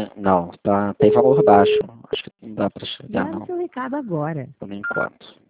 Não, tá, tem valor baixo. Acho que não dá para chegar, Manda o não, seu recado agora. por enquanto.